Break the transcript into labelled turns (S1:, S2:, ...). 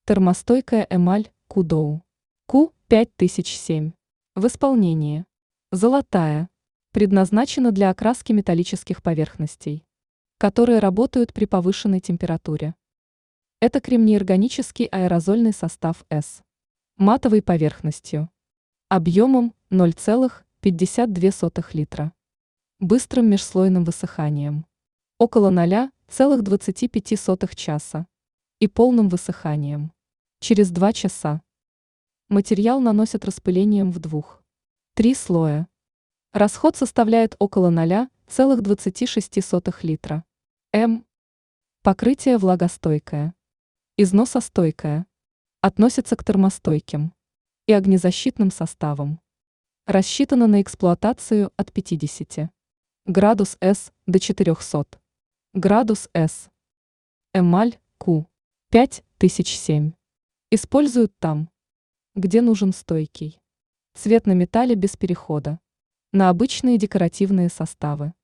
S1: Термостойкая эмаль Кудоу. Q5007. В исполнении. Золотая. Предназначена для окраски металлических поверхностей, которые работают при повышенной температуре. Это кремний-органический аэрозольный состав С. Матовой поверхностью. Объемом 0,52 литра. Быстрым межслойным высыханием. Около 0,25 часа. И полным высыханием. Через 2 часа. Материал наносят распылением в 2-3 слоя. Расход составляет около 0,26 литра. Покрытие влагостойкое. Износостойкое. Относится к термостойким и огнезащитным составам. Рассчитано на эксплуатацию от 50 градус С до 400 градус С. Эмаль Q5007 используют там, где нужен стойкий цвет на металле без перехода на обычные декоративные составы.